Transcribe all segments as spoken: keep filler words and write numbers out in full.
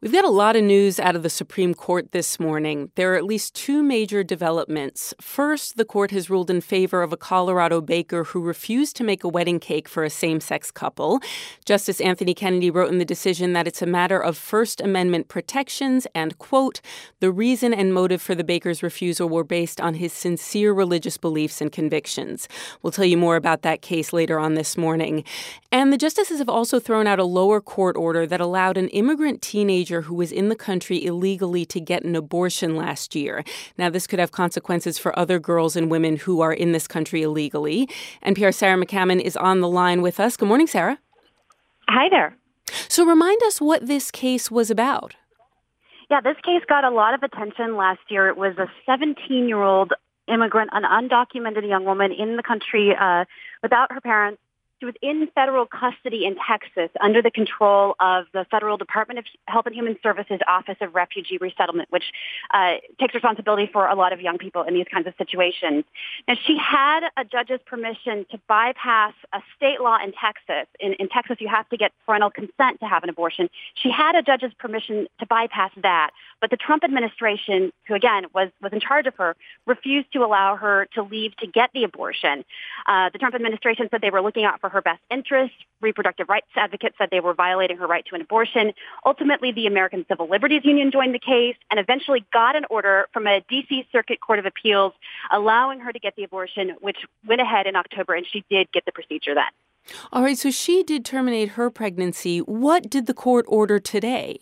We've got a lot of news out of the Supreme Court this morning. There are at least two major developments. First, the court has ruled in favor of a Colorado baker who refused to make a wedding cake for a same-sex couple. Justice Anthony Kennedy wrote in the decision that it's a matter of First Amendment protections and, quote, the reason and motive for the baker's refusal were based on his sincere religious beliefs and convictions. We'll tell you more about that case later on this morning. And the justices have also thrown out a lower court order that allowed an immigrant teenager who was in the country illegally to get an abortion last year. Now, this could have consequences for other girls and women who are in this country illegally. N P R's Sarah McCammon is on the line with us. Good morning, Sarah. Hi there. So remind us what this case was about. Yeah, this case got a lot of attention last year. It was a seventeen-year-old immigrant, an undocumented young woman in the country uh, without her parents. She was in federal custody in Texas under the control of the Federal Department of Health and Human Services Office of Refugee Resettlement, which uh, takes responsibility for a lot of young people in these kinds of situations. Now, she had a judge's permission to bypass a state law in Texas. In, in Texas, you have to get parental consent to have an abortion. She had a judge's permission to bypass that, but the Trump administration, who again was, was in charge of her, refused to allow her to leave to get the abortion. Uh, the Trump administration said they were looking out for her best interests. Reproductive rights advocates said they were violating her right to an abortion. Ultimately, the American Civil Liberties Union joined the case and eventually got an order from a D C Circuit Court of Appeals allowing her to get the abortion, which went ahead in October, and she did get the procedure then. All right, so she did terminate her pregnancy. What did the court order today?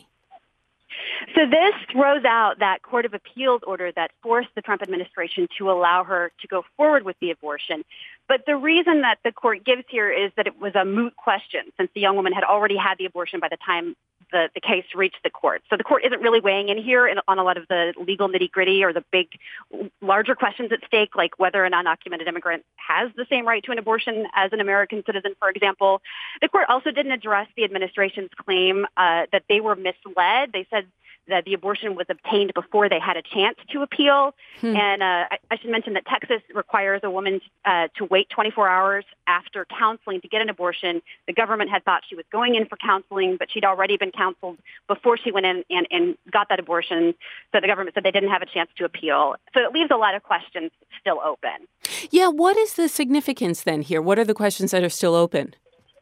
So this throws out that Court of Appeals order that forced the Trump administration to allow her to go forward with the abortion. But the reason that the court gives here is that it was a moot question since the young woman had already had the abortion by the time the, the case reached the court. So the court isn't really weighing in here in, on a lot of the legal nitty-gritty or the big, larger questions at stake, like whether an undocumented immigrant has the same right to an abortion as an American citizen, for example. The court also didn't address the administration's claim uh, that they were misled. They said that the abortion was obtained before they had a chance to appeal. Hmm. And uh, I, I should mention that Texas requires a woman uh, to wait twenty-four hours after counseling to get an abortion. The government had thought she was going in for counseling, but she'd already been counseled before she went in and, and got that abortion. So the government said they didn't have a chance to appeal. So it leaves a lot of questions still open. Yeah, what is the significance then here? What are the questions that are still open?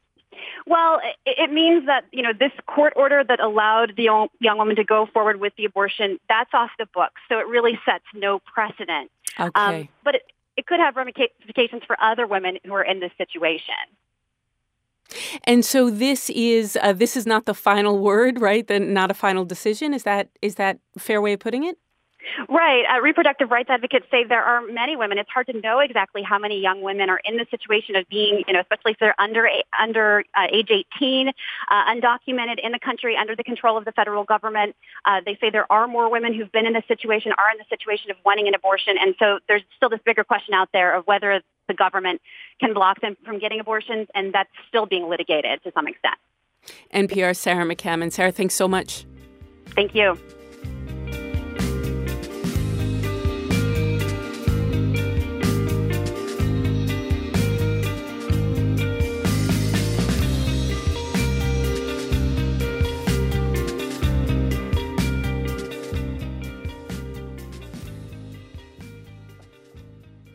Well, it, it means that, you know, this court order that allowed the young, young woman to go forward with the abortion, that's off the books. So it really sets no precedent. Okay. Um, but it, it could have ramifications for other women who are in this situation. And so this is uh, this is not the final word, right? The, not a final decision. Is that is that a fair way of putting it? Right. Uh, reproductive rights advocates say there are many women. It's hard to know exactly how many young women are in the situation of being, you know, especially if they're under under uh, age eighteen, uh, undocumented in the country under the control of the federal government. Uh, they say there are more women who've been in this situation, are in the situation of wanting an abortion. And so there's still this bigger question out there of whether the government can block them from getting abortions. And that's still being litigated to some extent. N P R's Sarah McCammon. Sarah, thanks so much. Thank you.